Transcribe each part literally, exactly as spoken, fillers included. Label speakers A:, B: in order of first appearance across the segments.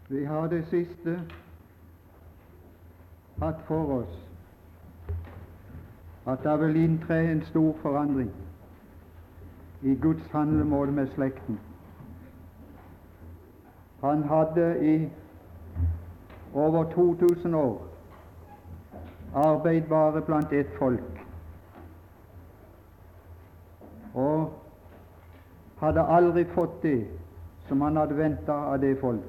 A: Vi har det siste hatt for oss at det vil inntre en stor forandring i Guds handlemåte med slekten. Han hadde i over to tusen år arbeid bare blant ett folk, og hadde aldri fått det som han hadde ventet av det folk.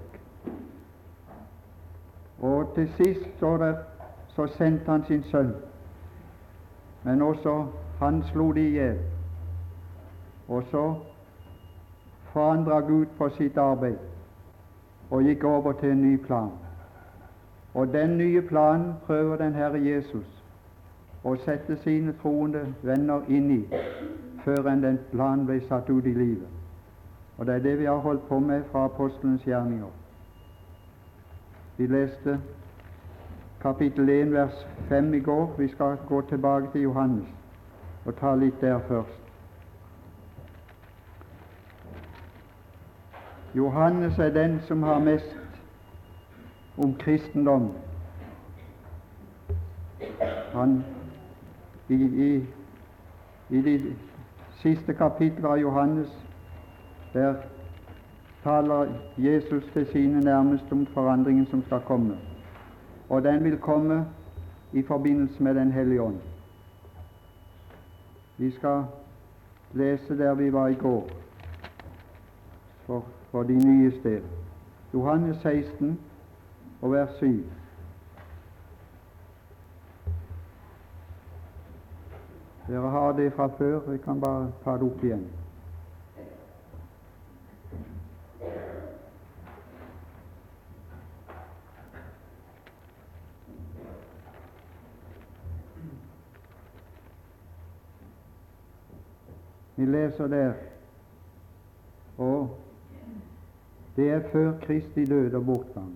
A: Og til sist står det, så sendte han sin sønn, men også han slo de i hjel. Og så forandret Gud på sitt arbeid og gikk over til en ny plan. Og den nye planen prøver den Herre Jesus å sette sine troende venner inn i før enn den planen ble satt ut i livet. Og det er det vi har holdt på med fra apostelens gjerninger. Vi leste kapittel en vers fem i går. Vi skal gå tilbake til Johannes og ta litt der først. Johannes er den som har mest om kristendom. Han i, i, i de siste kapitler av Johannes, der taler Jesus til sine nærmeste om forandringen som skal komme, og den vil komme i forbindelse med Den hellige ånd. Vi skal lese der vi var i går, for, for de nye steder. Johannes seksten og vers syv. Dere har det fra før, vi kan bare ta det opp igjen. Vi leser der, og det er før Kristi død og bortgang.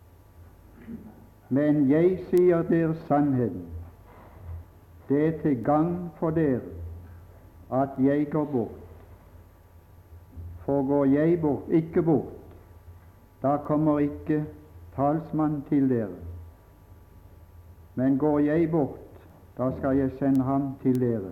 A: Men jeg sier dere sannheten, det er til gagn for dere at jeg går bort. For går jeg bort, ikke bort, da kommer ikke talsmannen til dere. Men går jeg bort, da skal jeg sende ham til dere.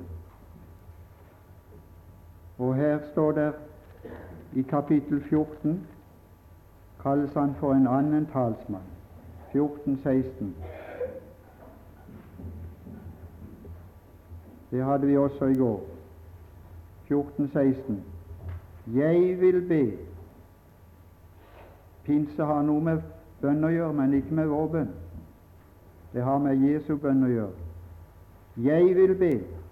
A: Og her står det i kapittel fjorten, kalles han for en annen talsmann. fjorten seksten. Det hadde vi også i går. fjorten seksten. Jeg vil be. Pinse har noe med bønn å gjøre, men ikke med vår bønn. Det har med Jesu bønn å gjøre. Jeg vil be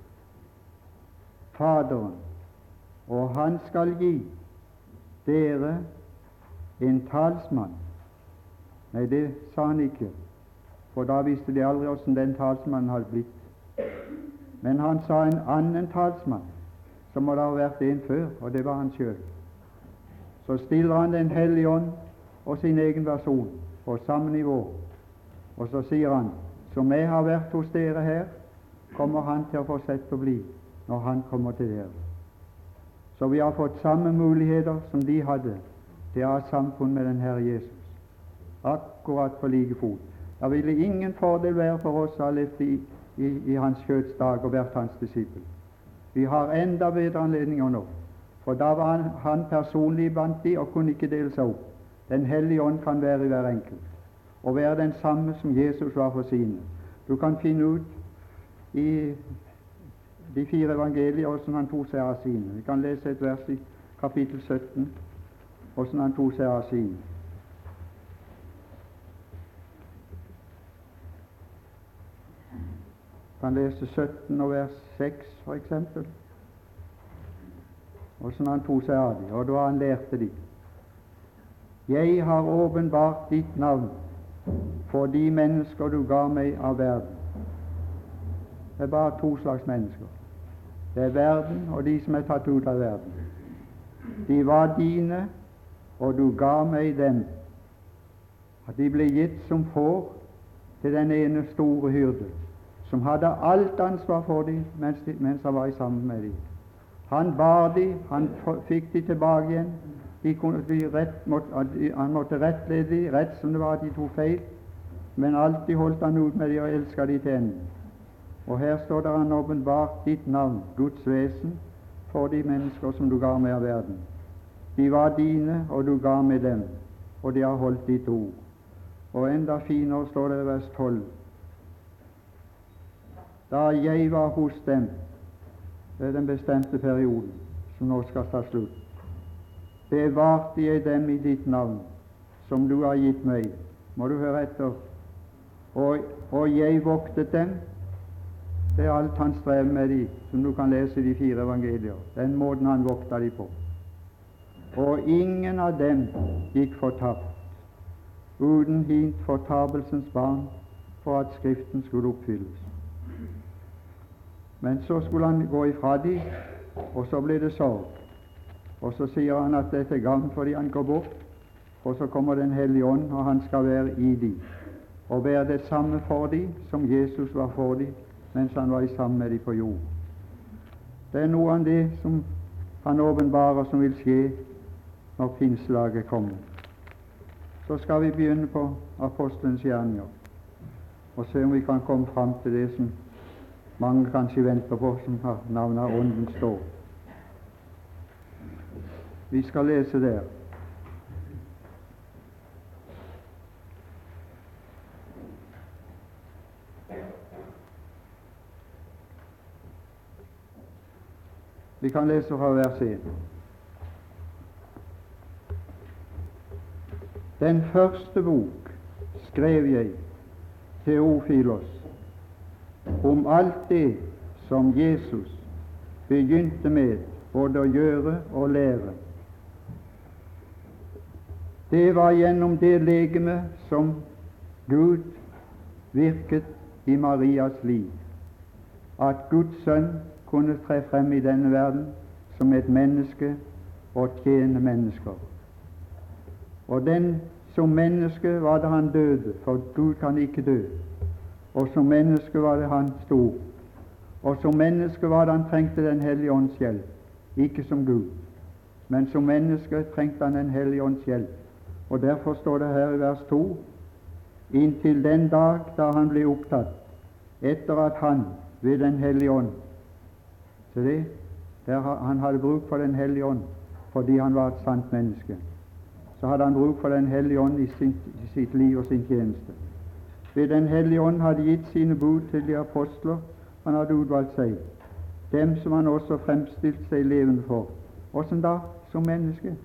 A: Faderen, og han skal gi dere en talsmann. Nei, det sa han ikke, for da visste de aldri hvordan den talsmannen hadde blitt. Men han sa en annen talsmann, som må da ha vært en før, og det var han selv. Så stiller han Den hellige ånd og sin egen versjon på samme nivå, og så sier han, som jeg har vært hos dere her, kommer han til å fortsette å bli når han kommer til dere. Så vi har fått samme muligheter som de hadde til å ha samfunn med den Herre Jesus, akkurat på like fot. Det ville ingen fordel være for oss å ha levd i, i, i hans kjøds dag og vært hans disippel. Vi har enda bedre anledninger nå, for da var han, han personlig blant de og kunne ikke dele seg opp. Den hellige ånd kan være i hver enkelt, og være den samme som Jesus var for sine. Du kan finne ut i de fire evangelier hvordan han tok seg av sine. Vi kan lese et vers i kapittel sytten, hvordan han tok seg av sine. Vi kan lese sytten og vers seks, for eksempel, hvordan han tok seg av dem, og da han lærte dem. Jeg har åpenbart ditt navn for de mennesker du ga meg av verden. Det er bare to slags mennesker. Det er verden og de som er tatt ut av verden. De var dine, og du ga meg dem. At de ble gitt som får til den ene store hyrde, som hadde alt ansvar for dem mens, de, mens han var sammen med dem. Han bar dem, han fikk dem tilbake igjen, De kunne bli rett, måtte, han måtte rettlede de, rett som det var at de tok feil, men alltid holdt han ut med de og elsket de til enden. Og her står det han åpenbart ditt navn, Guds vesen, for de mennesker som du ga med av verden. De var dine, og du ga med dem, og de har holdt ditt ord. Og enda finere står det i vers tolv. Da jeg var hos dem, det er den bestemte perioden som nå skal ta slutt, bevarte jeg dem i ditt navn, som du har gitt meg. Må du høre etter. Og, og jeg voktet dem. Det er alt han strever med de, som du kan lese i de fire evangelier. Den måten han vokta de på. Og ingen av dem gikk fortapt, uten hint fortapelsens barn, for at Skriften skulle oppfylles. Men så skulle han gå ifra de, og så ble det sorg. Og så sier han at det er til gagn fordi han går bort, og så kommer Den hellige ånd, og han skal være i de, og være det samme for de som Jesus var for de, mens han var sammen med de på jord. Det er noe av det som han åpenbarer som vil skje når pinslaget kommer. Så skal vi begynne på apostelens gjerninger, og se om vi kan komme fram til det som mange kanskje venter på, som har navnet av Åndens dåp. Vi skal lese der. Vi kan lese fra vers én. Den første bok skrev jeg, Teofilos, om alt det som Jesus begynte med både å gjøre og lære. Det var gjennom det legeme som Gud virket i Marias liv, at Guds sønn kunne tre frem i denne verden som et menneske og tjene mennesker. Og den som menneske var det han døde, for Gud kan ikke dø. Og som menneske var det han sto. Og som menneske var det han trengte Den hellige ånds hjelp, ikke som Gud. Men som menneske trengte han Den hellige ånds hjelp. Og derfor står det her i vers to, inntil den dag da han ble opptatt, etter at han ved Den hellige ånd, så det, der han hadde bruk for Den hellige ånd, fordi han var et sant menneske, så hadde han bruk for Den hellige ånd i, sin, i sitt liv og sin tjeneste. Ved Den hellige ånd hadde gitt sine bud til de apostler han hadde utvalgt seg, dem som han også fremstilte seg levende for. Hvordan da? Som menneske.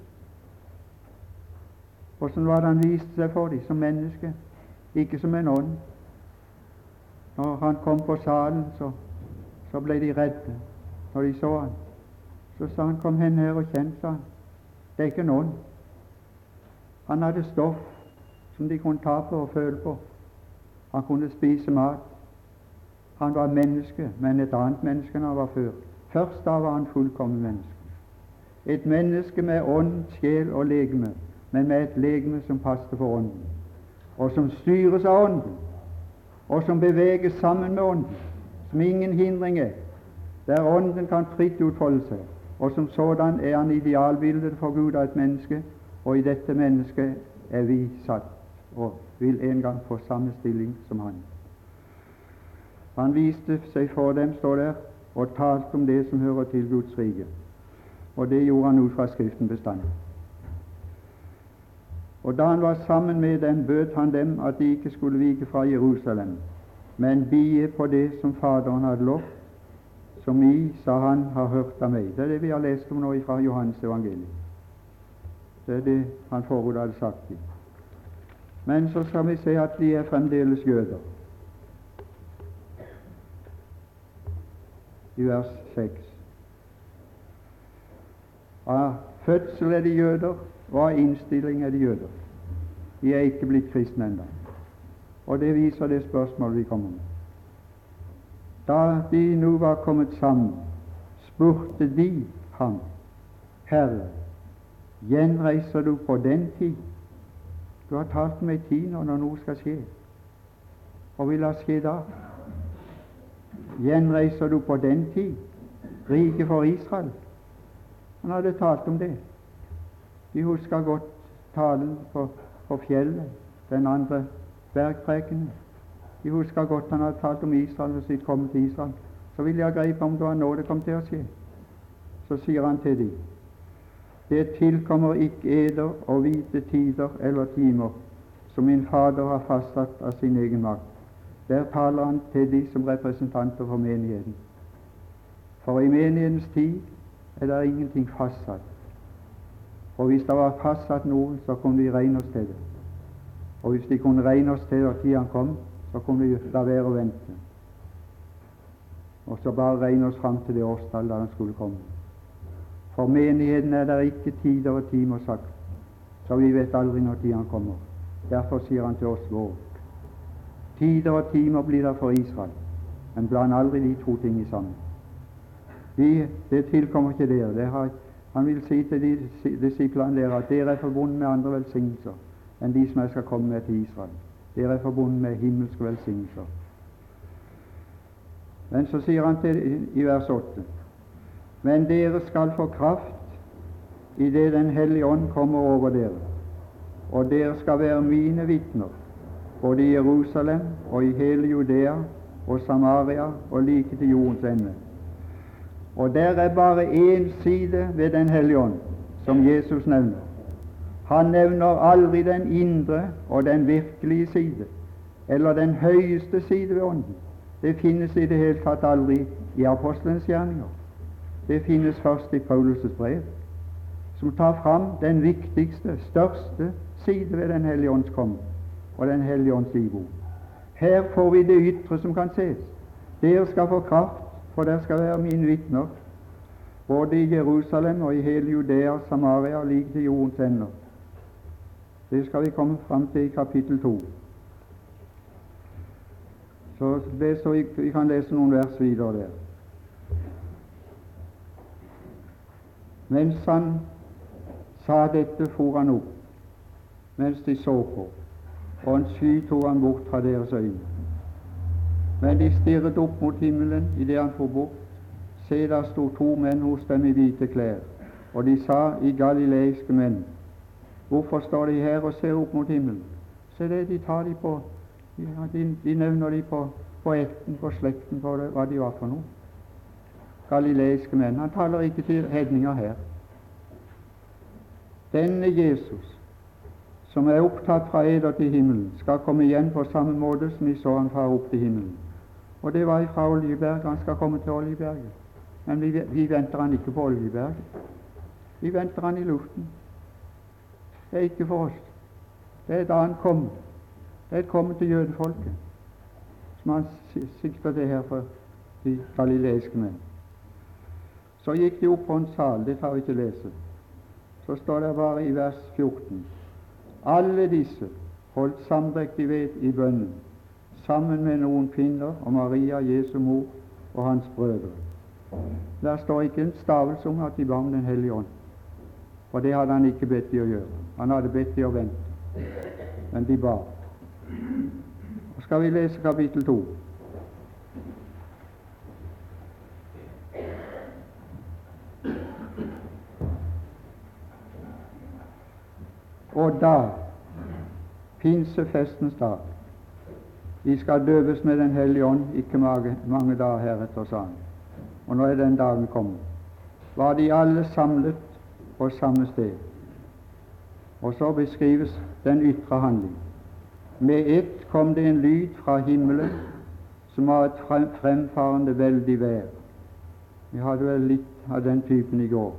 A: Hvordan var det han viste seg for dem? Som menneske, ikke som en ånd. Når han kom på salen, så, så ble de redde når de så han. Så sa han, kom hen her og kjenn, sa han. Det er ikke en ånd. Han hadde stoff som de kunne ta på og føle på. Han kunne spise mat. Han var menneske, men et annet menneske enn han var før. Først da var han fullkommen menneske. Et menneske med ånd, sjel og legeme, men med et legeme som passet for ånden, og som styres av ånden, og som beveges sammen med ånden, som ingen hindring er, der ånden kan fritt utfolde seg, og som sådan er han idealbildet for Gud av et menneske, og i dette mennesket er vi satt, og vil en gang få samme stilling som han. Han viste seg for dem, står der, og talte om det som hører til Guds rike, og det gjorde han ut fra Skriften bestandig. Og da han var sammen med dem, bød han dem at de ikke skulle vike fra Jerusalem, men bie på det som Faderen hadde lovt, som I, sa han, har hørt av meg. Det er det vi har lest om nå fra Johannes evangeliet. Det er det han forut hadde sagt. Men så skal vi se at de er fremdeles jøder. I vers seks. Av fødsel er de jøder, og av innstilling er de jøder. De er ikke blitt kristne ennå. Og det viser det spørsmålet vi kommer med. Da de nå var kommet sammen, spurte de ham, Herre, gjenreiser du på den tid? Du har talt med tid når noe skal skje. Og vil det skje da? Gjenreiser du på den tid riket for Israel? Han hadde talt om det. De husker godt talen på, på fjellet, den andre bergprekenen. De husker godt han hadde talt om Israel og sitt komme til Israel. Så vil jeg gripe om det var nå det kom til å skje. Så sier han til dem: det tilkommer ikke eder å vite tider eller timer som min Fader har fastsatt av sin egen makt. Der taler han til de som representanter for menigheten. For i menighetens tid er det ingenting fastsatt. Og hvis det var fastsatt noe, så kunne vi regne oss til det. Og hvis vi kunne regne oss til at tiden kom, så kunne vi la være å vente. Og så bare regne oss fram til det årstall da den skulle komme. For menigheten er det ikke tider og timer sagt, så vi vet aldri når tiden kommer. Derfor sier han til oss: våg. Tider og timer blir det for Israel, men bland aldri de to ting sammen. Vi, det tilkommer ikke dere. Det har, han vil si til de disiplene der at dere er forbundet med andre velsignelser enn de som jeg skal komme med til Israel. Dere er forbundet med himmelske velsignelser. Men så sier han til, i vers åtte: men dere skal få kraft i det Den hellige ånd kommer over dere, og dere skal være mine vitner, både i Jerusalem og i hele Judea og Samaria og like til jordens ende. Og der er bare én side ved Den hellige ånd som Jesus nevner. Han nevner aldri den indre og den virkelige side, eller den høyeste side ved Ånden. Det finnes i det hele tatt aldri i apostelens gjerninger. Det finnes først i Paulus' brev, som tar fram den viktigste, største side ved Den hellige ånds komme og Den hellige ånds ibo. Her får vi det ytre som kan ses. Dere skal få kraft, for dere skal være mine vitner, både i Jerusalem og i hele Judea og Samaria og like til jordens ender. Det skal vi komme fram til i kapittel to. Så leser vi, vi kan lese noen vers videre der. Mens han sa dette, for han opp, mens de så på, og en sky tok han bort fra deres øyne. Men de stirret opp mot himmelen i det han for bort. Se, der sto to menn hos dem i hvite klær, og de sa: i galileiske menn, hvorfor står de her og ser opp mot himmelen? Se det, de tar de på, de, de nevner de på, på ekten, på slekten, på det, hva de var for noe. Galileiske menn. Han taler ikke til hedninger her. Denne Jesus, som er opptatt fra eder til himmelen, skal komme igjen på samme måte som vi så han far opp til himmelen. Og det var fra Oljeberget. Han skal komme til Oljeberget. Men vi, vi venter han ikke på Oljeberget. Vi venter han i luften. Det er ikke for oss. Det er da han kommer. Det er kommet til jødefolket, som han sikter til her for de galileiske menn. Så gikk de opp på en sal. Det tar vi ikke lese. Så står det bare i vers fjorten: alle disse holdt samdrektig ved i bønnen, sammen med noen kvinner og Maria, Jesu mor, og hans brødre. Der står ikke en stavelse om at de ba om Den hellige ånd, for det hadde han ikke bedt de å gjøre. Han hadde bedt de å vente, men de ba. Og skal vi lese kapittel to. Og da, pinsefestens dag, de skal døpes med Den hellige ånd ikke mange, mange dager heretter, sa han. Og nå er den dagen kommet. Var de alle samlet på samme sted. Og så beskrives den ytre handling. Med ett kom det en lyd fra himmelen som var et frem, fremfarende veldig vær. Vi hadde vel litt av den typen i går.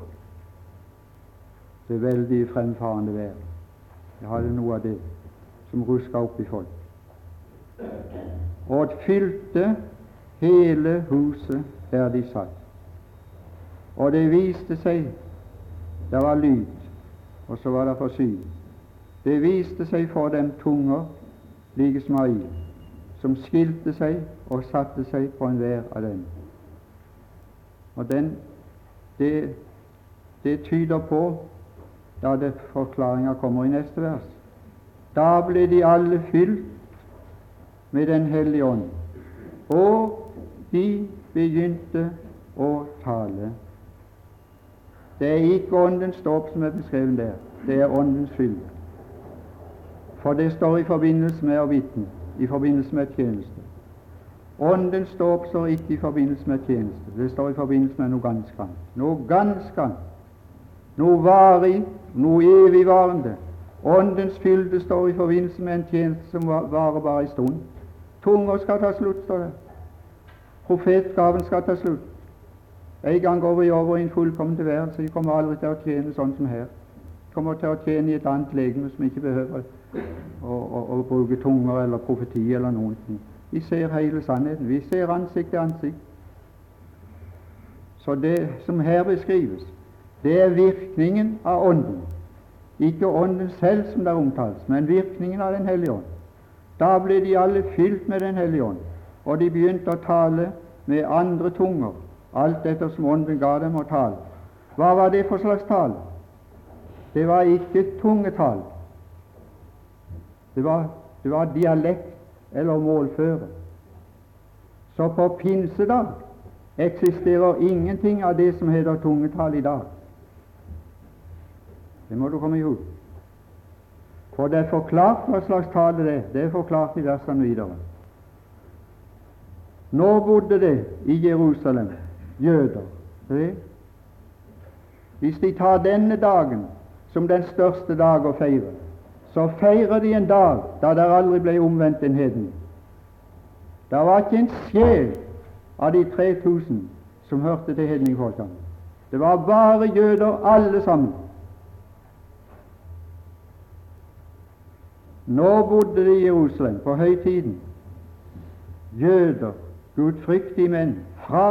A: Det veldige fremfarende vær. Jeg hadde noe av det som ruska opp i folk. Og det fylte hele huset der de satt. Og det viste seg, det var lyd, og så var det forsyn. Det viste seg for dem tunger, like som av ild, som skilte seg og satte seg på enhver av dem. Og den, det, det tyder på, ja, det forklaringa kommer i neste vers. Da ble de alle fylt med Den hellige ånd, og de begynte å tale Det er ikke åndens dåp som er beskrevet der, det er åndens fylde. For det står i forbindelse med å vitne, i forbindelse med tjeneste. Åndens dåp står ikke i forbindelse med tjeneste, det står i forbindelse med noe ganske annet. Noe ganske annet. Noe varig, noe evigvarende. Åndens fylde står i forbindelse med en tjeneste som varer bare en stund. Tunger skal ta slutt, står det. Profetgaven skal ta slutt. En gang går vi over i en fullkommen tilværelse. Vi kommer aldri til å tjene sånn som her. Vi kommer til å tjene i et annet legeme som ikke behøver å, å, å bruke tunger eller profeti eller noen ting. Vi ser hele sannheten. Vi ser ansikt til ansikt. Så det som her beskrives, det er virkningen av Ånden. Ikke Ånden selv som der omtales, men virkningen av Den hellige ånd. Da ble de alle fylt med Den hellige ånd, og de begynte å tale med andre tunger, alt etter som Ånden ga dem å tale. Hva var det for slags tale? Det var ikke tungetale. Det var, det var dialekt eller målføre. Så på pinsedag eksisterer ingenting av det som heter tungetale i dag. Det må du komme ihåg. For det er forklart hva slags tale det er. Det er forklart i versene videre. Nå bodde det i Jerusalem jøder. Det. Hvis de tar denne dagen som den største dag å feire, så feirer de en dag da det aldri ble omvendt en hedning. Det var ikke en sjel av de tre tusen som hørte til hedningfolkene. Det var bare jøder alle sammen. Nå bodde det i Jerusalem på høytiden jøder, gudfryktige menn fra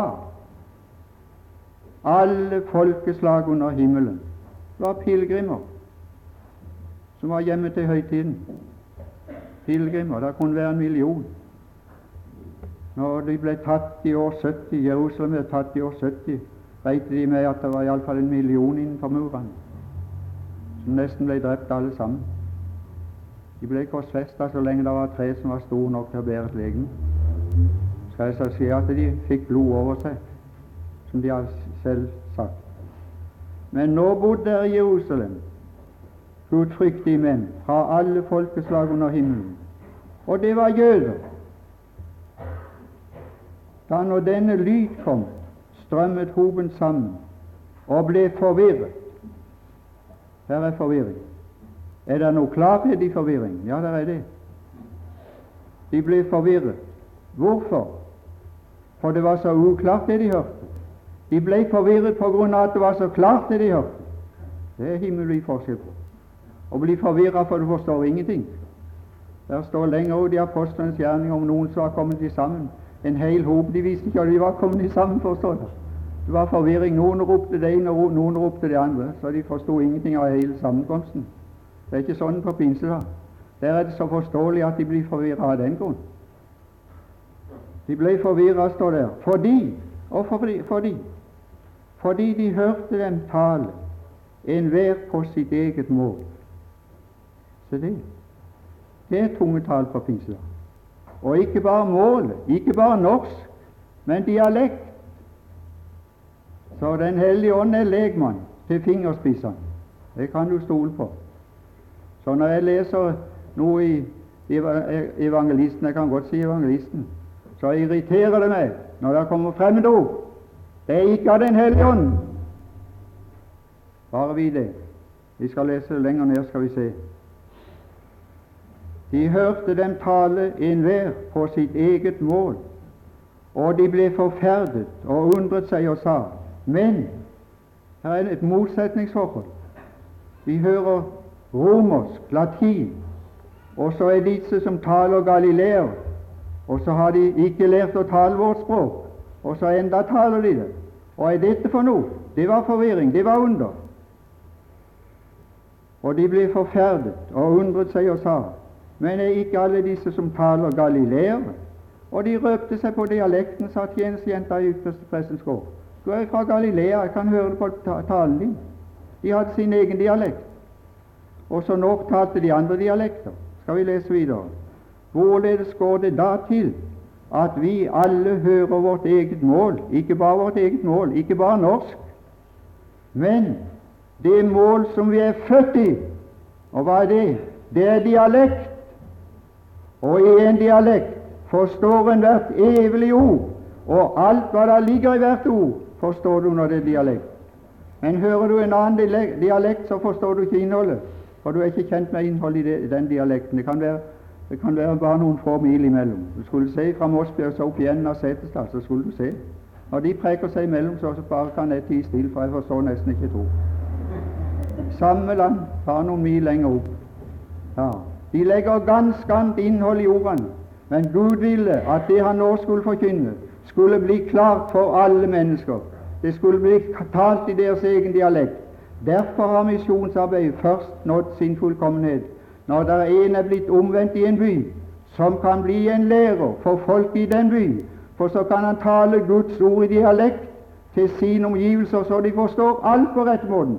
A: alle folkeslag under himmelen. Det var pilegrimer som var hjemme til høytiden. Pilegrimer, det kunne være en million. Når de ble tatt i år sytti, Jerusalem ble tatt i år sytti, regnet de med at det var iallfall en million innenfor murene, som nesten ble drept alle sammen. De ble korsfestet så lenge det var tre som var store nok til å bære et legeme. Skal jeg så si at de fikk blod over seg, som de har selv sagt. Men nå bodde der i Jerusalem gudfryktige menn fra alle folkeslag under himmelen, og det var jøder. Da når denne lyd kom, strømmet hoben sammen og ble forvirret. Her er forvirring. Er det noe klarhet i forvirring? Ja, det er det. De ble forvirret. Hvorfor? For det var så uklart det de hørte. De ble forvirret på grunn av at det var så klart det de hørte. Det er himmelvid forskjell på. Å bli forvirret for du forstår ingenting. Der står lenger ut i apostlenes gjerning om noen som var kommet sammen. En hel hop. De visste ikke at de var kommet sammen, forstår du. Det var forvirring. Noen ropte det ene, og noen ropte det andre. Så de forstod ingenting av hele sammenkomsten. Det er ikke sånn på pinsedag. Der er det så forståelig at de blir forvirret av den grunn. De ble forvirret, står der, fordi, og fordi, fordi, fordi de hørte dem tale, enhver på sitt eget mål. Så det, det er tungetale på pinsedag. Og ikke bare målet, ikke bare norsk, men dialekt. Så Den hellige ånd er legmann til fingerspissene. Det kan du stole på. Så når jeg leser noe i evangelisten, jeg kan godt si evangelisten, så irriterer det meg når det kommer fremmede ord. Det er ikke av Den hellige ånd. Bare vi det. Vi skal lese det lenger ned, skal vi se. De hørte dem tale enhver på sitt eget mål, og de ble forferdet og undret seg og sa, men her er et motsetningsforhold. Vi hører romersk, latin, og så er disse som taler galileer, og så har de ikke lært å tale vårt språk, og så enda taler de det. Og er dette for noe? Det var forvirring, det var under. Og de ble forferdet og undret seg og sa, men er ikke alle disse som taler galileer? Og de røpte seg på dialekten, sa tjenestejenta i ytterste prestens gård. Du er fra Galilea, jeg kan høre det på talen din. De hadde sin egen dialekt. Og så nok talte de andre dialekter. Skal vi lese videre. Hvorledes går det da til at vi alle hører vårt eget mål, ikke bare vårt eget mål, ikke bare norsk, Men det mål som vi er født i, og hva er det? Det er dialekt. Og i en dialekt forstår en hvert evig ord, og alt hva der ligger i hvert ord, forstår du når det er dialekt. Men hører du en annen dialekt, så forstår du ikke innholdet, for du er ikke kjent med innholdet i den dialekten. Det kan være, det kan være bare noen få mil imellom. Du skulle se fra Mosby og så opp igjen av Setesdal, så skulle du se. Når de preker seg imellom, så bare kan jeg tie stille, for jeg forstår nesten ikke to. Samme land, bare noen mil lenger opp. Ja, de legger ganske annet innhold i ordene, men Gud ville at det han nå skulle forkynne, skulle bli klart for alle mennesker. Det skulle bli talt i deres egen dialekt. Derfor har misjonsarbeidet først nådd sin fullkommenhet når der en er blitt omvendt i en by, som kan bli en lærer for folk i den by, for så kan han tale Guds ord i dialekt til sine omgivelser, så de forstår alt på rett måten.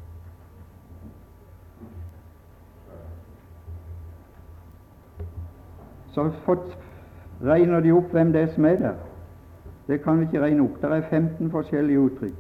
A: Så regner de opp hvem det er som er der. Det kan vi ikke regne opp. Det er femten forskjellige uttrykk.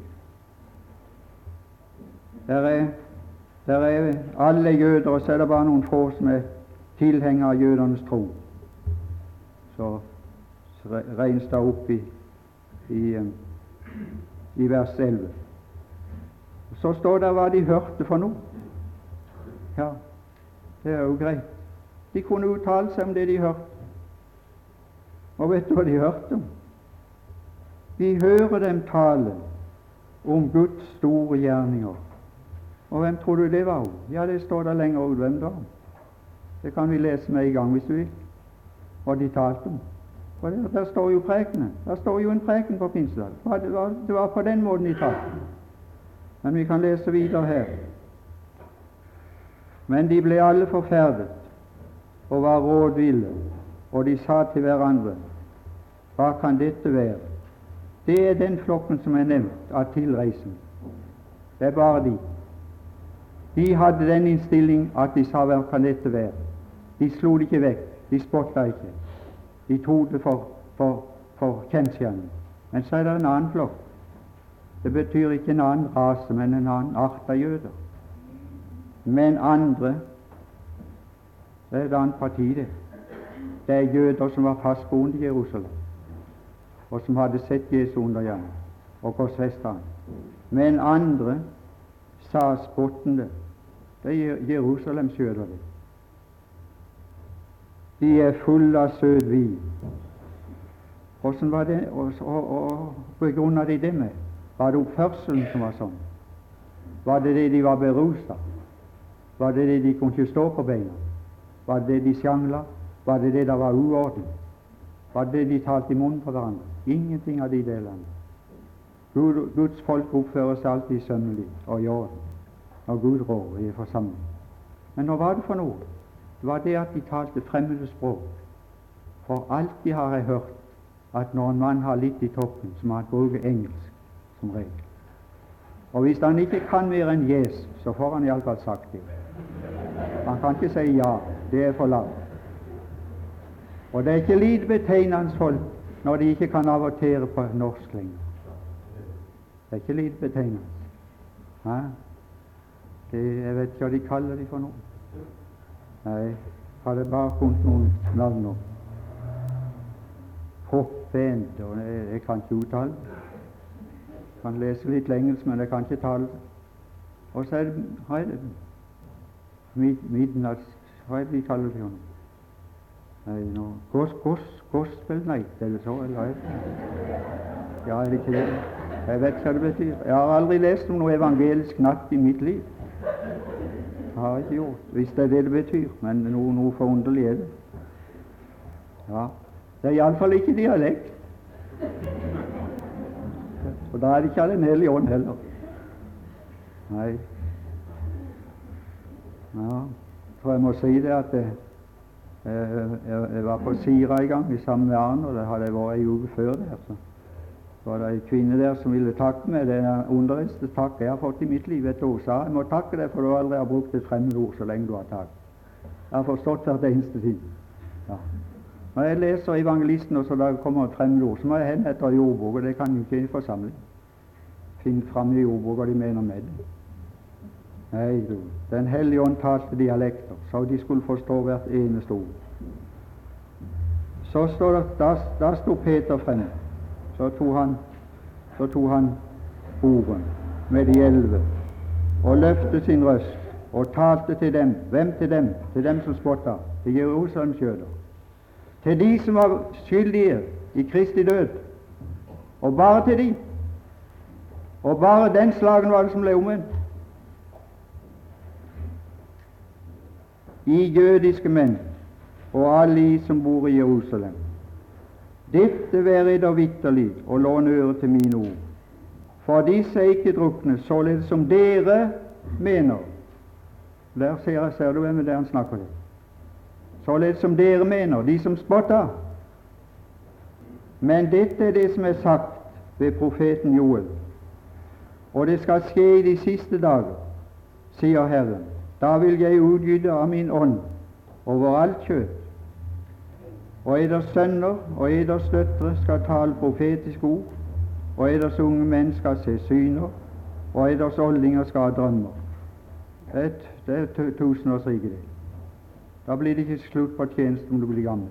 A: Der er, der er alle jøder, og så er det bare noen få som er tilhengere av jødernes tro. Så, så regnes det opp i, i, i vers elleve. Så står det hva de hørte for noe. Ja, det er jo greit. De kunne uttale seg om det de hørte. Og vet du hva de hørte om? Vi hører dem tale om Guds store gjerninger. Og hvem tror du det var om? Ja, det står der lenger ut hvem det var om. Det kan vi lese med i gang hvis du vil, hva de talte om. For der, der står jo prekene. Der står jo en preken på pinsedag. Det var, det var på den måten de talte. Men vi kan lese videre her. Men de ble alle forferdet og var rådville, og de sa til hverandre, hva kan dette være? Det er den flokken som er nevnt av tilreisende. Det er bare de. De hadde den innstilling at de sa hva kan dette være. De slo det ikke vekk, de spotta ikke. De tok det for, for, for kjensgjerning. Men så er det en annen flokk. Det betyr ikke en annen rase, men en annen art av jøder. Men andre, det er et annet parti det. Det er jøder som var fastboende i Jerusalem, og som hadde sett Jesu undergjerning og korsfestet ham. Men andre sa spottende, det er Jerusalems jøder det. De er fulle av søt vin. Hvordan var det, og, og, og begrunnet de det med? Var det oppførselen som var sånn? Var det det de var beruset? Var det det de kunne ikke stå på beina? Var det det de sjangla? Var det det der var uorden? Var det det de talte i munnen på hverandre? Ingenting av de delene. Gud, Guds folk oppfører seg alltid sømmelig og i orden når Gud rår i forsamling. Men hva var det for noe? Det var det at de talte fremmede språk. For alltid har jeg hørt at når en mann har litt i toppen, så må han bruke engelsk som regel. Og hvis han ikke kan mer enn yes, så får han i alle fall sagt det. Han kan ikke si ja, det er for lavt. Og det er ikke lite betegnende folk når de ikke kan avertere på norsk lenger. Det er ikke lite betegnende. Ja? Det, jeg vet ikke hva de kaller de for noe. Nei, har det bare kommet noen navn nå. Hoppent, og jeg, jeg kan ikke uttale. Jeg kan lese litt engelsk, men jeg kan ikke tale. Og så er det, hva er det? Midnatt, hva er det de kaller det for noe? Nei, nå, gos, gos, gospel night, eller så, eller hva er det? Ja, er det ikke det? Jeg vet ikke hva det betyr. Jeg har aldri lest om noe evangelisk natt i mitt liv. Jeg har ikke gjort, hvis det er det det betyr, men noe, noe forunderlig er det. Ja, det er i alle fall ikke dialekt. Og da er det ikke Den hellige ånd heller. Nei. Ja, så jeg må si det at det, jeg, jeg var på Sira i gang sammen med Arne, og det hadde jeg vært en uke før der. Så var det en kvinne der som ville takke meg. Det er den underligste takk jeg har fått i mitt liv. Vet du, hun sa, jeg må takke deg for du aldri har brukt et fremmed ord så lenge du har takk. Jeg har forstått hvert eneste ting. Ja. Når jeg leser evangelisten, og så da kommer et fremmed ord, så må jeg hen etter jordbok, og det kan jo ikke i forsamling. finne fram i ordbok hva de mener med det. Nei, du, Den hellige ånd talte dialekter, så de skulle forstå hvert eneste ord. Så står det, da, da sto Peter frem, så tok han, så tok han ordet med de elleve, og løftet sin røst, og talte til dem. Hvem til dem? Til dem som spotta, til Jerusalems jøder, til de som var skyldige i Kristi død, og bare til de. Og bare den slagen var det som ble omvendt. I jødiske menn, og alle de som bor i Jerusalem. Dette være eder vitterlig, og lån øre til mine ord. For disse er ikke drukne, således som dere mener. Der ser, jeg, ser du hvem det er han snakker til. Således som dere mener, de som spotter. Men dette er det som er sagt ved profeten Joel. Og det skal skje i de siste dager, sier Herren. Da vil jeg utgyte av min ånd over alt kjøtt. Og eders sønner og eders døtre skal tale profetiske ord, og eders unge menn skal se syner, og eders oldinger skal ha drømmer. Det er, det er tusenårsriket, det. Da blir det ikke slutt på tjeneste om du blir gammel.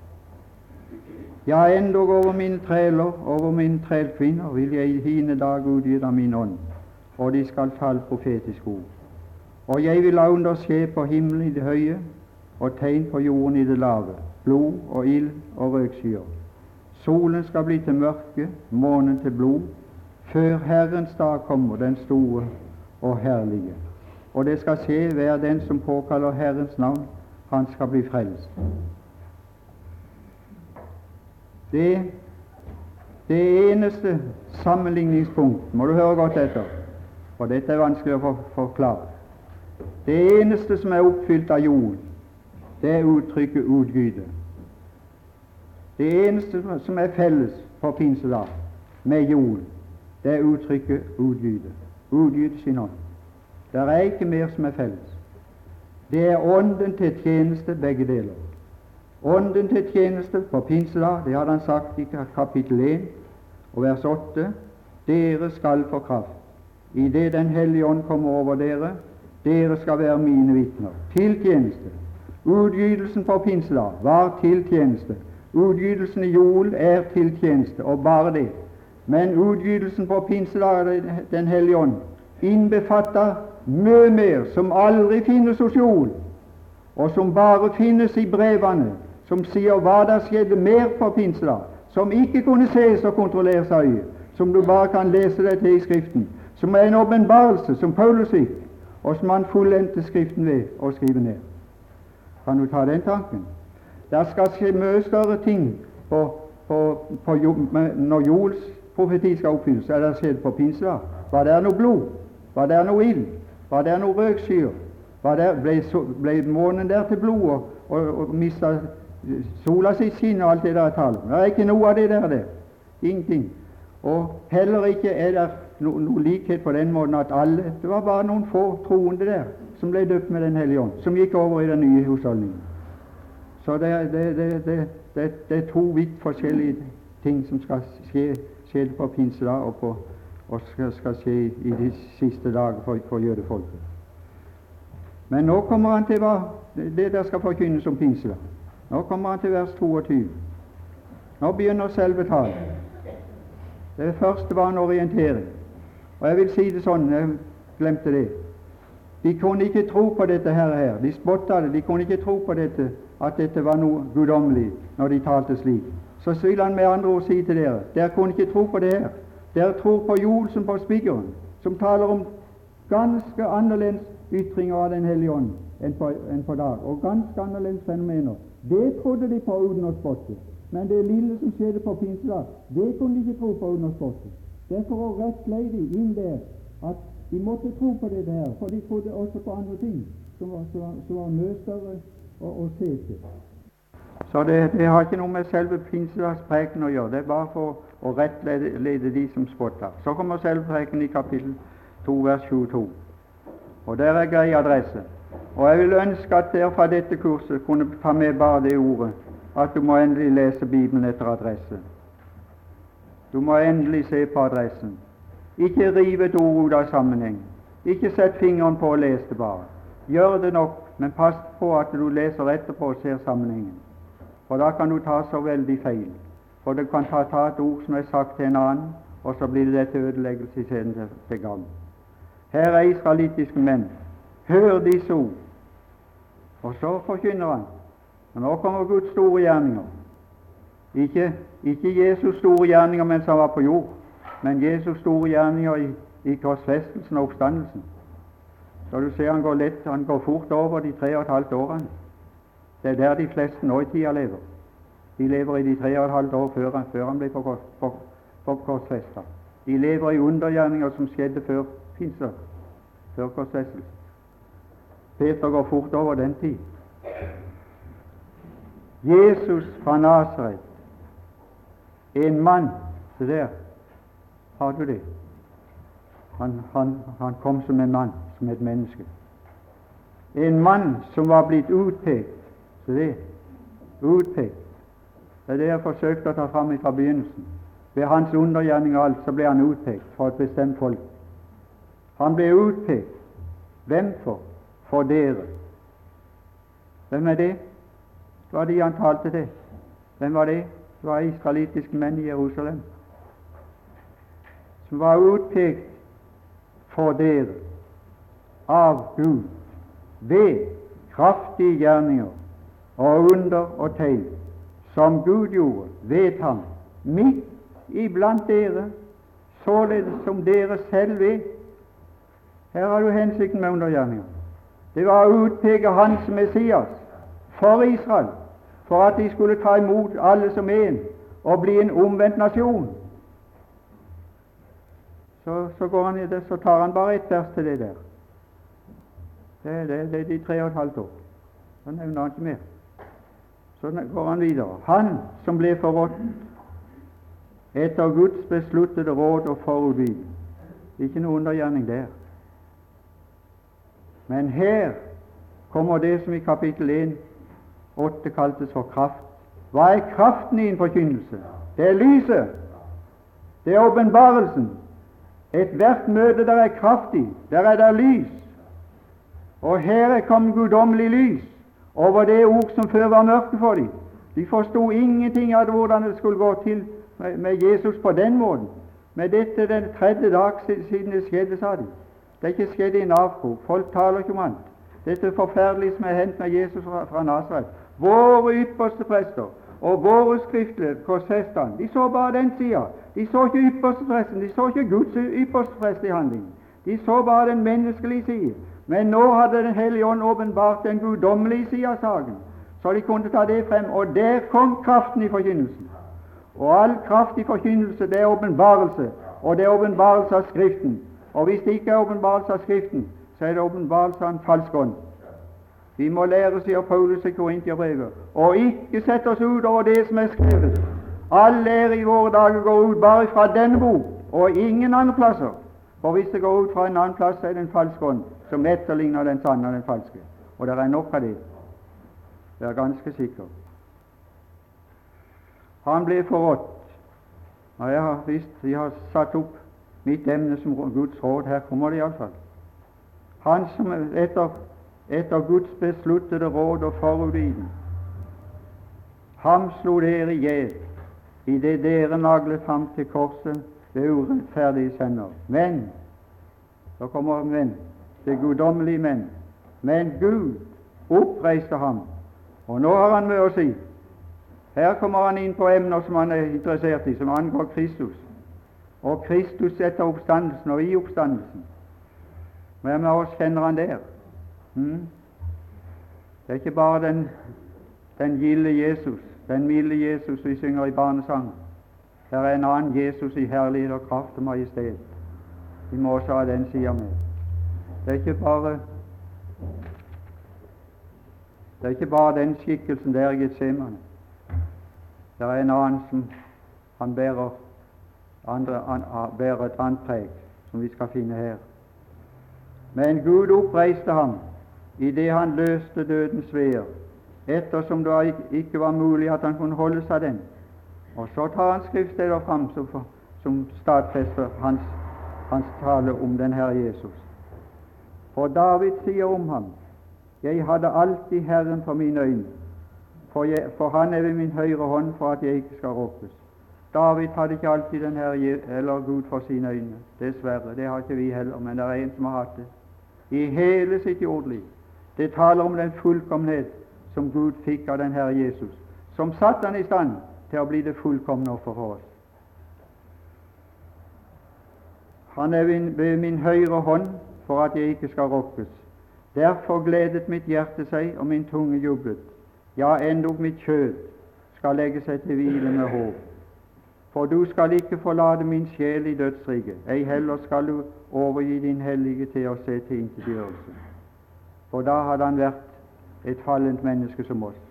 A: Ja, endog over mine træler, over mine trælkvinner, vil jeg i hine dag utgyte av min ånd, og de skal tale profetiske ord. Og jeg vil la under skje på himmelen i det høye, og tegn på jorden i det lave, blod og ild og røkskyer. Solen skal bli til mørke, månen til blod, før Herrens dag kommer, den store og herlige. Og det skal skje hver den som påkaller Herrens navn, han skal bli frelst. Det, det eneste sammenligningspunkt, må du høre godt etter, for dette er vanskelig å forklare. Det eneste som er oppfylt av jorden, det er uttrykket utgyte. Det eneste som er felles for pinsedag med jorden, det er uttrykket utgyte. Utgyte sin ånd. Det er ikke mer som er felles. Det er ånden til tjeneste, begge deler. Ånden til tjeneste på pinsedag, det hadde han sagt i kapittel én og vers åtte. Dere skal få kraft. I det Den hellige ånd kommer over dere, dere skal være mine vitner. Til tjeneste. Utgytelsen på pinsedag var til tjeneste. Utgytelsen i Joel er til tjeneste, og bare det. Men utgytelsen på pinsedag, Den hellige ånd, innbefatter mye mer som aldri finnes hos Joel, og som bare finnes i brevene, som sier hva der skjedde mer på pinsedag, som ikke kunne ses og kontrolleres av øyet, som du bare kan lese deg til i Skriften, som er en åpenbarelse som Paulus fikk, og som han fullendte Skriften ved å skrive ned. Kan du ta den tanken? Der skal skje mye større ting på, på, på, når Joels profeti skal oppfylles, er det skjedd på pinsedag. Var det noe blod? Var det noe ild? Var det noe røkskyer? Ble, ble månen der til blod og, og, og mista sola sitt skinn og alt det der er tale om? Det er ikke noe av det der. der. Ingenting. Og heller ikke er det no, noe likhet på den måten at alle, det var bare noen få troende der som ble døpt med Den hellige ånd, som gikk over i den nye husholdningen. Så det, det, det, det, det, det er to vidt forskjellige ting som skal skje, skje på pinsedag og, på, og skal, skal skje i de siste dager for, for jødefolket. Men nå kommer han til hva det der skal forkynnes om pinsedag. Nå kommer han til vers toogtyve. Nå begynner selve talen. Det første var en orientering. Og jeg vil si det sånn, jeg glemte det. De kunne ikke tro på dette her, her. De spottet det. De kunne ikke tro på dette, at dette var noe guddommelig når de talte slik. Så vil han med andre ord si til dere, dere kunne ikke tro på det her. Dere tror på Joel som på spiggeren, som taler om ganske annerledes ytringer av Den hellige ånd enn på, enn på dag, og ganske annerledes fenomener. Det trodde de på uten å spotte. Men det lille som skjedde på pinsedag, det kunne de ikke tro på uten å spotte. Derfor å rettlede de inn der at de måtte tro på dette her, for de trodde også på andre ting som var, som var, som var mye større å, å se til. Så det, det har ikke noe med selve pinsedagspreken å gjøre. Det er bare for å rettlede de som spotter. Så kommer selve preken i kapittel to, vers tjueto. Og der er grei adresse. Og jeg vil ønske at dere fra dette kurset kunne ta med bare det ordet, at du må endelig lese Bibelen etter adresse. Du må endelig se på adressen. Ikke rive et ord ut av sammenhengen. Ikke sett fingeren på og les det bare. Gjør det nok, men pass på at du leser etterpå og ser sammenhengen. For da kan du ta så veldig feil. For du kan ta, ta et ord som er sagt til en annen, og så blir det til ødeleggelse i scenen til, til gang. Her er israelittiske menn. Hør disse ord. Og så forkynner han. Og nå kommer Guds store gjerninger. Ikke, ikke Jesus store gjerninger mens han var på jord, men Jesus store gjerninger i, i korsfestelsen og oppstandelsen. Så du ser han går lett, han går fort over de tre og et halvt årene. Det er der de fleste nå i tida lever. De lever i de tre og et halvt år før, før han ble på, på, på korsfestet. De lever i undergjerninger som skjedde før pinser, før korsfestelsen. Peter går fort over den tid. Jesus fra Nasaret, en mann, se der, har du det? Han, han, han kom som en mann, som et menneske. En mann som var blitt utpekt, se det, utpekt. Det er det jeg forsøkte å ta fram fra begynnelsen. Ved hans undergjerning og alt, så ble han utpekt for et bestemt folk. Han ble utpekt. Hvem for? For dere. Hvem er det? Det var de han talte til. Hvem var det? Det var israelittiske menn i Jerusalem, som var utpekt for dere av Gud ved kraftige gjerninger og under og tegn som Gud gjorde ved ham midt iblant dere, således som dere selv vet. Her har du hensikten med undergjerninger. Det var å utpeke hans Messias for Israel, for at de skulle ta imot alle som en og bli en omvendt nasjon. Så, så, går han i det, så tar han bare ett vers til det der. Det er det, det er de tre og et halvt år. Så nevner han ikke mer. Så går han videre. Han som ble forrådt etter Guds besluttede råd og forudvide. Ikke noe undergjerning der. Men her kommer det som i kapittel en åtte kaltes for kraft. Hva er kraften i en forkynnelse? Det er lyset. Det er åpenbarelsen. Et hvert møte der er kraft i, der er der lys. Og her er kommet guddommelig lys over det ord som før var mørke for dem. De forstod ingenting av hvordan det skulle gå til med, med Jesus på den måten. Men dette den tredje dag siden det skjedde, sa de. Det er ikke skjedd i en avkrok. Folk taler ikke om annet. Dette forferdelige som er hendt med Jesus fra, fra Nasaret. Våre ypperste prester og våre skriftlige korsfesterne, de så bare den sida. De så ikke ypperste presten, de så ikke Guds ypperste prest i handlingen. De så bare den menneskelige side. Men nå hadde Den hellige ånd åpenbart den guddommelige side av saken, så de kunne ta det frem, og der kom kraften i forkynnelsen. Og all kraft i forkynnelse, det er åpenbarelse, og det er åpenbarelse av Skriften. Og hvis det ikke er åpenbarelse av Skriften, så er det åpenbarelse av en falsk ånd. Vi må lære, sier Paulus i Korinterbrevet, og ikke sette oss ut over det som er skrevet. All lære i våre dager går ut bare fra denne bok, og ingen andre plasser. For hvis det går ut fra en annen plass, så er det en falsk ånd, som etterligner den sanne og den falske. Og det er nok av det. Det er ganske sikkert. Han ble forrådt. Og jeg har visst, vi har satt opp mitt emne som Guds råd. Her kommer det iallfall. Han som etter, etter Guds besluttede råd og forudviden, ham slo dere i hjel, i det dere naglet ham til korset ved urettferdige sender. Men, så kommer men, det guddommelige men, men Gud oppreiste ham. Og nå har han med å si, her kommer han inn på emner som han er interessert i, som angår Kristus. Og Kristus etter oppstandelsen og i oppstandelsen. Hvem av oss kjenner han der? Hmm? Det er ikke bare den, den gilde Jesus, den milde Jesus vi synger i barnesang. Det er en annen Jesus i herlighet og kraft og majestet. Vi må også ha den sida med. Det er ikke bare Det er ikke bare den skikkelsen der i Getsemane. Det er en annen som han bærer, andre, an, bærer et annet preg, som vi skal finne her. Men Gud oppreiste ham i det han løste dødens veer, ettersom det ikke var mulig at han kunne holde seg den. Og så tar han skriftsteder fram som, som stadfester hans hans tale om den Herre Jesus. For David sier om ham: jeg hadde alltid Herren for mine øyne, for, jeg, for han er ved min høyre hånd for at jeg ikke skal rokkes. David hadde ikke alltid den Herre eller Gud for sine øyne, dessverre. Det har ikke vi heller, men det er en som har hatt det i hele sitt jordliv. Det taler om den fullkommenhet som Gud fikk av den Herre Jesus, som satte han i stand til å bli det fullkomne offer for oss. Han er ved min høyre hånd for at jeg ikke skal rokkes. Derfor gledet mitt hjerte seg, og min tunge jublet. Ja, endog mitt kjød skal legge seg til hvile med håp. For du skal ikke forlate min sjel i dødsriket, ei heller skal du overgi din hellige til å se til tilintetgjørelse. For da hadde han vært et fallent menneske som oss.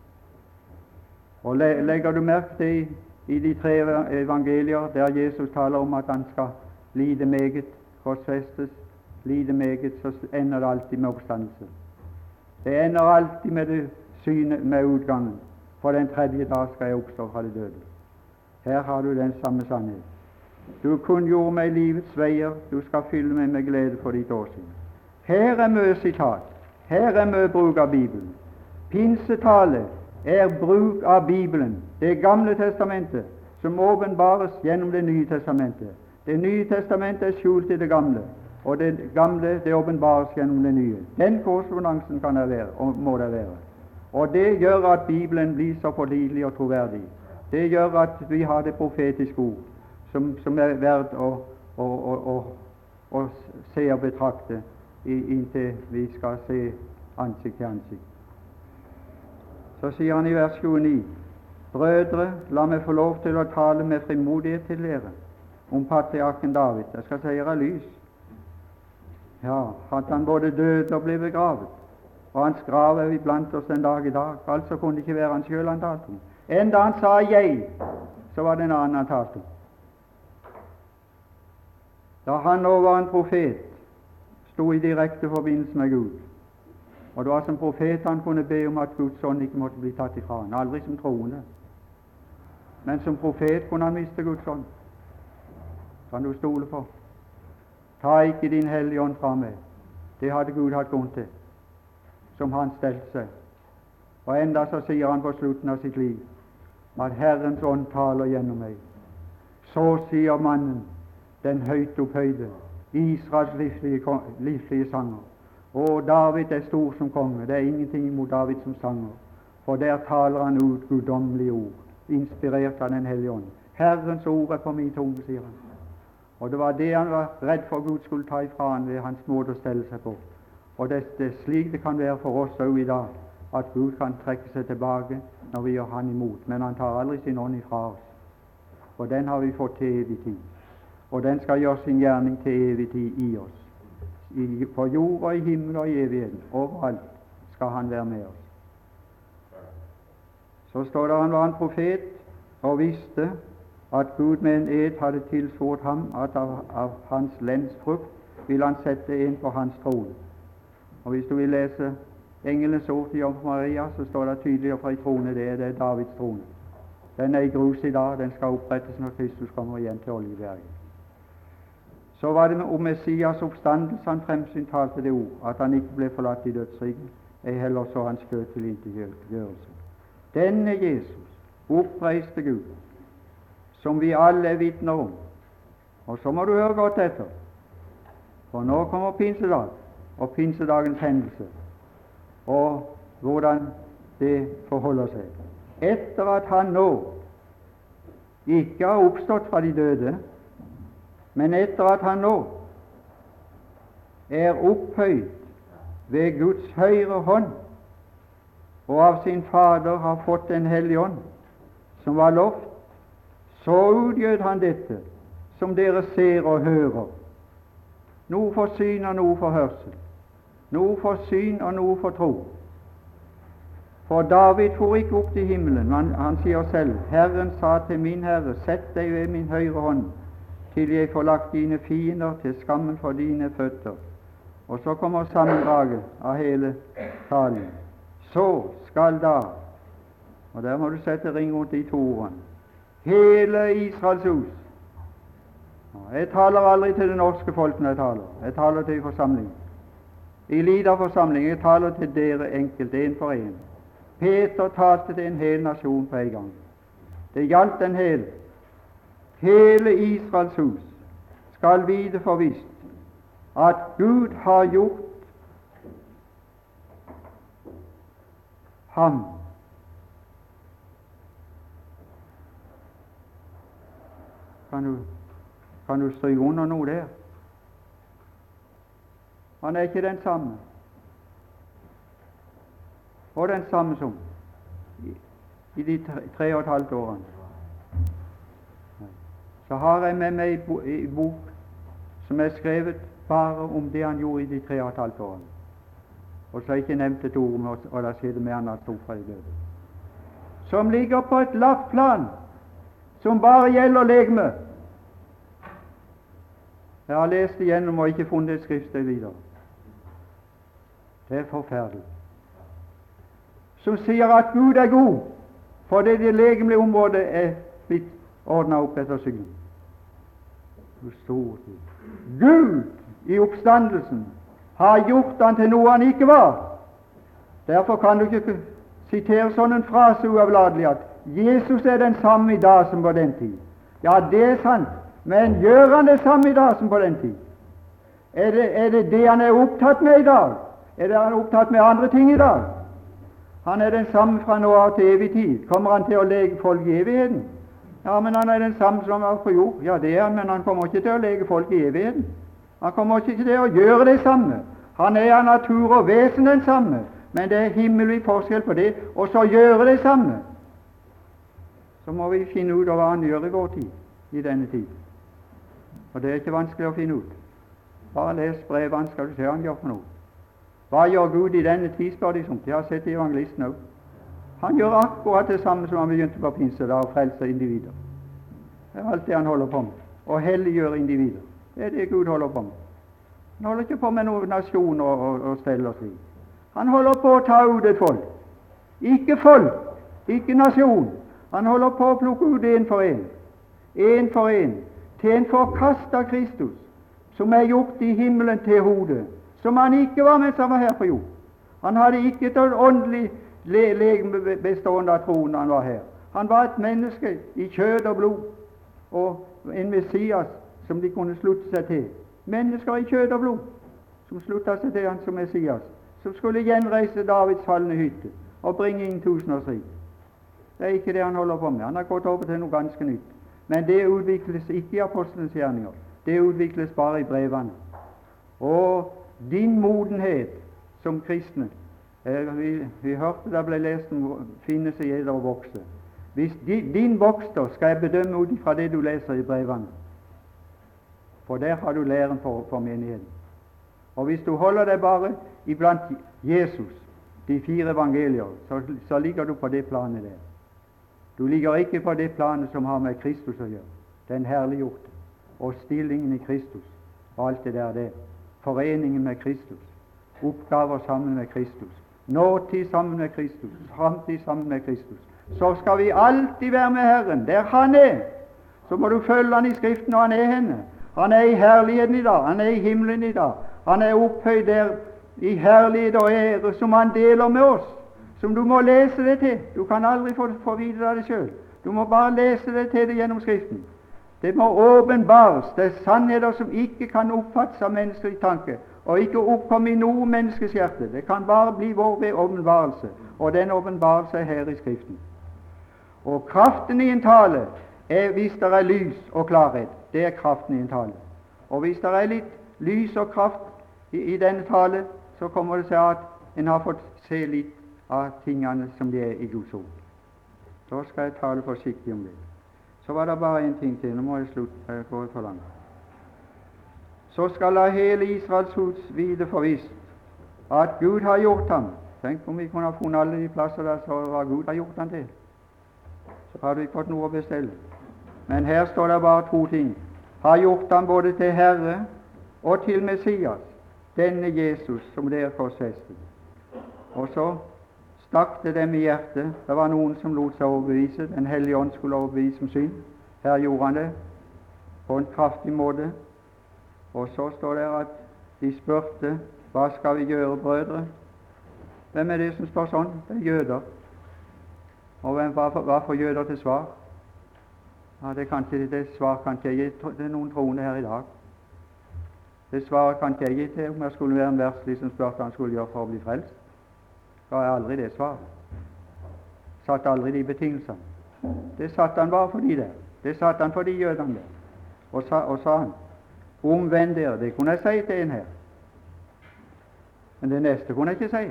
A: Og legger du merke til i, i de tre evangelier der Jesus taler om at han skal lide meget, korsfestes, lide meget, så ender det alltid med oppstandelse. Det ender alltid med det synet, med utgangen. For den tredje dag skal jeg oppstå fra de døde. Her har du den samme sannhet. Du kunngjorde meg livets veier, du skal fylle meg med glede for ditt åsyn. Her er mye sitat, her er mye bruk av Bibelen. Pinsetale er bruk av Bibelen, Det gamle testamentet, som åpenbares gjennom Det nye testamentet. Det nye testamentet er skjult i det gamle, og det gamle det åpenbares gjennom det nye. Den korrespondansen kan det være, og må det være. Og det gjør at Bibelen blir så pålitelig og troverdig. Det gjør at vi har det profetiske ord, som, som er verdt å, å, å, å, å se og betrakte inntil vi skal se ansikt til ansikt. Så sier han i vers tjueni: Brødre, la meg få lov til å tale med frimodighet til dere om patriarken David. Jeg skal si dere lys. Ja, at han både døde og ble begravet, og hans grav er iblant oss den dag i dag. Altså kunne det ikke være han selv han talte om. Enda han sa 'jeg', så var det en annen han talte om. Da han nå var en profet, sto i direkte forbindelse med Gud, og det var som profet han kunne be om at Guds ånd ikke måtte bli tatt ifra han. Aldri som troende, men som profet kunne han miste Guds ånd. Kan du stole på? Ta ikke din hellige ånd fra meg. Det hadde Gud hatt grunn til, som han stelte seg. Og enda så sier han på slutten av sitt liv at Herrens ånd taler gjennom meg. Så sier mannen, den høyt opphøyde, Israels livlige, livlige sanger. Og David er stor som konge. Det er ingenting imot David som sanger, for der taler han ut guddommelige ord, inspirert av Den hellige ånd. Herrens ord er på min tunge, sier han. Og det var det han var redd for Gud skulle ta ifra han ved hans måte å stelle seg på. Og det er slik det kan være for oss også i dag, at Gud kan trekke seg tilbake når vi gjør han imot, men han tar aldri sin ånd ifra oss, for den har vi fått til evig tid, og den skal gjøre sin gjerning til evig tid i oss. I, på jord og i himmel og i evigheten, overalt skal han være med oss. Så står det han var en profet og visste at Gud med en ed hadde tilsvoret ham at av, av hans lens frukt vil han sette en på hans trone. Og hvis du vil lese engelens ord til Jomfru Maria, så står det tydelig fra i trone, det er, det er Davids trone. Den er i grus i dag, den skal opprettes når Kristus kommer igjen til Oljeberget. Så var det om Messias oppstandelse han fremsyntalte det ord, at han ikke ble forlatt i dødsriket, ei heller så hans kjød til tilintetgjørelse. Denne Jesus, oppreiste Gud, som vi alle er vitner om. Og så må du høre godt etter, for nå kommer pinsedag og pinsedagens hendelse, og hvordan det forholder seg. Etter at han nå ikke har oppstått fra de døde, men etter at han nå er opphøyd ved Guds høyre hånd, og av sin Fader har fått Den hellige ånd, som var lovt, så utgjød han dette, som dere ser og hører. Noe for syn og noe for hørsel, noe for syn og noe for tro. For David for ikke opp til himmelen, han, han sier selv, Herren sa til min Herre, sett deg ved min høyre hånd, til jeg får lagt dine fiender til skammen for dine føtter. Og så kommer sammendraget av hele talen. Så skal da, og der må du sette ring rundt de to ordene, hele Israels hus Jeg taler aldri til det norske folk når jeg taler. Jeg taler til forsamlingen. I liten forsamling. Jeg taler til dere enkelt, en for en. Peter talte til en hel nasjon på en gang. Det gjaldt en hel. Hele Israels hus skal vite forvisst at Gud har gjort ham Kan du, kan du stryke under noe der? Han er ikke den samme. Og den samme som i, i de tre, tre og et halvt årene. Så har jeg med meg en bok som er skrevet bare om det han gjorde i de tre og et halvt årene. Og så har jeg ikke nevnt et ord om oss, og da sier det med han at sto fra de døde. Som ligger på et lavt plan, som bare gjelder legeme. Jeg har lest igjennom og ikke funnet et skriftsted videre. Det er forferdelig. Som sier at Gud er god, fordi det legemlige området er blitt ordnet opp etter sykdom. Gud i oppstandelsen har gjort han til noe han ikke var. Derfor kan du ikke sitere sånn en frase uavlatelig at Jesus er den samme i dag som på den tid. Ja, det er sant, men gjør han det samme i dag som på den tid? Er det, er det det han er opptatt med i dag? Er det han er opptatt med andre ting i dag? Han er den samme fra nå av til evig tid. Kommer han til å lege folk i evigheten? Ja, men han er den samme som han var på jord. Ja, det er han, men han kommer ikke til å lege folk i evigheten. Han kommer ikke til å gjøre det samme. Han er av natur og vesen den samme, men det er himmelvid forskjell på det og så gjøre det samme. Så må vi finne ut av hva han gjør i vår tid, i denne tid. Og det er ikke vanskelig å finne ut. Bare les brevene, skal du se hva han gjør for noe. Hva gjør Gud i denne tid, spør de som. Jeg har sett i evangelisten også. Han gjør akkurat det samme som han begynte på pinsedag, og frelser individer. Det er alt det han holder på med. Og helliggjør individer. Det er det Gud holder på med. Han holder ikke på med noen nasjoner og, og, og stell og slik. Han holder på å ta ut et folk. Ikke folk, ikke nasjon. Han holder på å plukke ut en for en. En for en. Til en forkastet Kristus, som er gjort i himmelen til hodet, som han ikke var mens han var her på jord. Han hadde ikke et åndelig legeme bestående av troen da han var her. Han var et menneske i kjød og blod, og en Messias som de kunne slutte seg til. Mennesker i kjød og blod som sluttet seg til han som Messias, som skulle gjenreise Davids falne hytte og bringe inn tusenårsrik. Det er ikke det han holder på med. Han har gått over til noe ganske nytt. Men det utvikles ikke i apostelens gjerninger. Det utvikles bare i brevene. Og din modenhet som kristne, eh, vi, vi hørte det ble lest om finne seg eder og vokse. Hvis di, din vokster skal jeg bedømme ut fra det du leser i brevene. For der har du læren for, for menigheten. Og hvis du holder deg bare iblant Jesus, de fire evangelier, så, så ligger du på det planet der. Du ligger ikke på det planet som har med Kristus å gjøre, den herliggjorte, og stillingen i Kristus, og alt det der der. Foreningen med Kristus, oppgaver sammen med Kristus, nåtid sammen med Kristus, framtid sammen med Kristus. Så skal vi alltid være med Herren, der Han er. Så må du følge Han i Skriften når Han er henne. Han er i herligheten i dag, Han er i himmelen i dag. Han er opphøyd der i herlighet og ære som Han deler med oss, som du må lese det til. Du kan aldri få, få vite det av deg selv. Du må bare lese det til det gjennom Skriften. Det må åpenbares. Det er sannheter som ikke kan oppfattes av menneskelig tanke, og ikke oppkomme i noe menneskes hjerte. Det kan bare bli vår ved åpenbarelse, og den åpenbarelse er her i Skriften. Og kraften i en tale er hvis det er lys og klarhet. Det er kraften i en tale. Og hvis det er litt lys og kraft i, i denne tale, så kommer det seg at en har fått se litt av tingene som de er i Guds ord. Da skal jeg tale forsiktig om det. Så var det bare en ting til. Nå må jeg slutte, jeg går for langt. Så skal la hele Israels hus vite forvisst at Gud har gjort ham. Tenk om vi kunne ha funnet alle de plasser der så hva Gud har gjort ham til. Så hadde vi fått noe å bestille. Men her står det bare to ting. Har gjort ham både til Herre og til Messias, denne Jesus som dere korsfestet. Og så stakk det dem i hjertet. Det var noen som lot seg overbevise. Den hellige ånd skulle overbevise om synd. Her gjorde han det. på en kraftig måte. Og så står det at de spurte, hva skal vi gjøre, brødre? Hvem er det som står sånn? Det er jøder. Og hvem, hva, for, hva får jøder til svar? Ja, det, kan ikke, det svar kan ikke jeg gi til noen troende her i dag. Det svaret kan ikke jeg gi til om jeg skulle være en verslig som spurte hva han skulle gjøre for å bli frelst. Da er aldri det svaret. Satt aldri de betingelsene. Det satt han bare for de der. Det satt han for de jødene der. Og sa, og sa han, omvend dere. Det kunne jeg si til en her. Men det neste kunne jeg ikke si.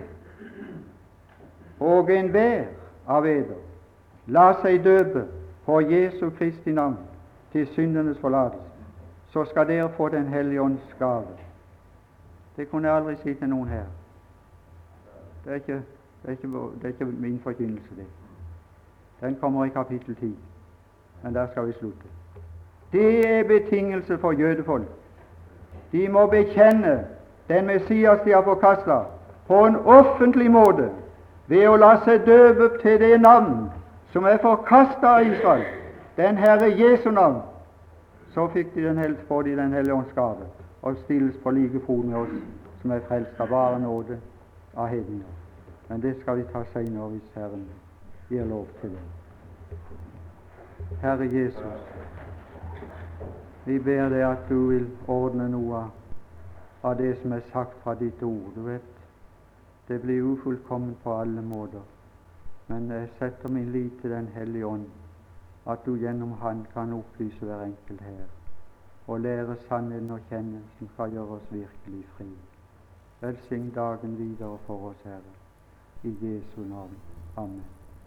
A: Og enhver av eder, la seg døpe på Jesu Kristi navn til syndenes forlatelse, så skal dere få Den hellige ånds gave. Det kunne jeg aldri si til noen her. Det er ikke, det er ikke, det er ikke min forkynnelse, det. Den kommer i kapittel ti, men der skal vi slutte. Det er betingelse for jødefolk. De må bekjenne den Messias de har forkastet, på en offentlig måte, ved å la seg døpe til det navn som er forkastet av Israel, den Herre Jesu navn. Så fikk de den helst på de Den hellige ånds gave, og stilles på like fot med oss som er frelst av bare nåde av hedninger. Men det skal vi ta senere hvis Herren gir lov til det. Herre Jesus, vi ber deg at du vil ordne noe av det som er sagt fra ditt ord. Du vet, det blir ufullkomment på alle måter, men jeg setter min lit til Den hellige ånd, at du gjennom Han kan opplyse hver enkelt her, og lære sannheten å kjenne, som skal gjøre oss virkelig fri. Velsign dagen videre for oss, Herre, i Jesu navn. Amen.